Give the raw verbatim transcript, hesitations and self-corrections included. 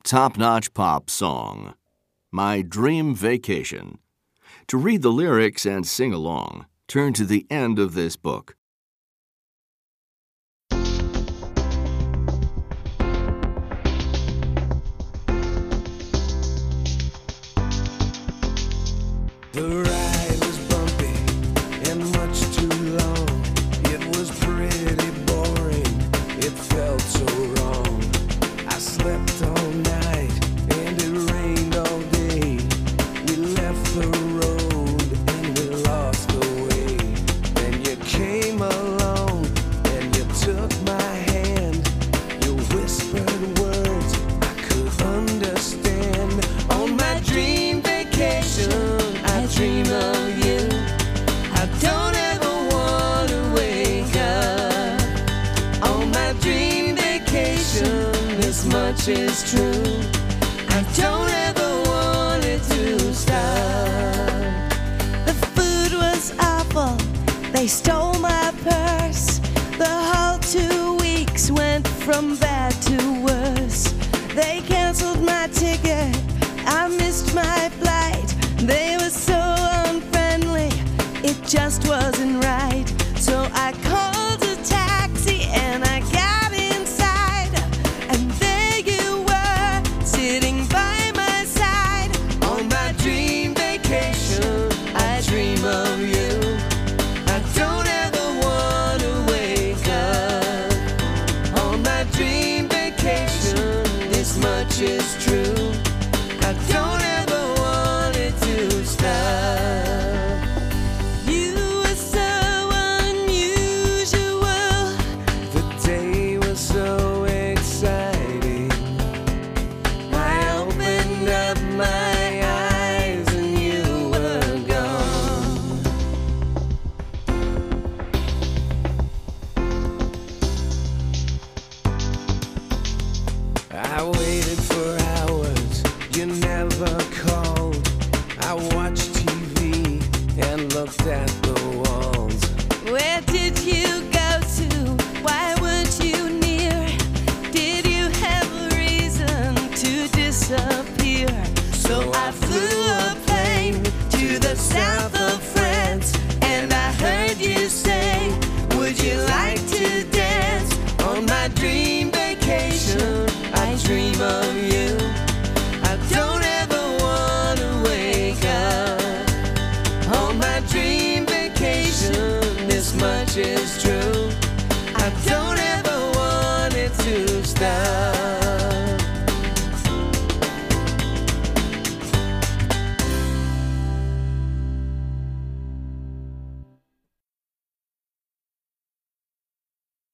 top-notch pop song, My Dream Vacation. To read the lyrics and sing along, turn to the end of this book. The ride was bumpy and much too long. It was pretty boring, it felt so wrong. I slept all night and it rained all day. We left the road and we lost the way. Then you came along and you took my hand. You whispered words I could understand. On my dream vacation I dream of you. I don't ever want to wake up. On my dream vacation, this much is true. I don't ever want it to stop. The food was awful, they stole my purse. The whole two weeks went from bad to worse. They canceled my ticket, I missed my flight. They were so unfriendly, it just wasn't right. So I called a taxi and I got inside. And there you were, sitting by my side. On my dream vacation, I dream of you. I don't ever want to wake up. On my dream vacation, this much is true. I don't ever want it to stop. You were so unusual. The day was so exciting. I opened up my eyes and you were gone. I waited for hours, you never called. I watched T V and looked at the walls. Where did you go to? Why weren't you near? Did you have a reason to disappear? So I flew a plane to the south of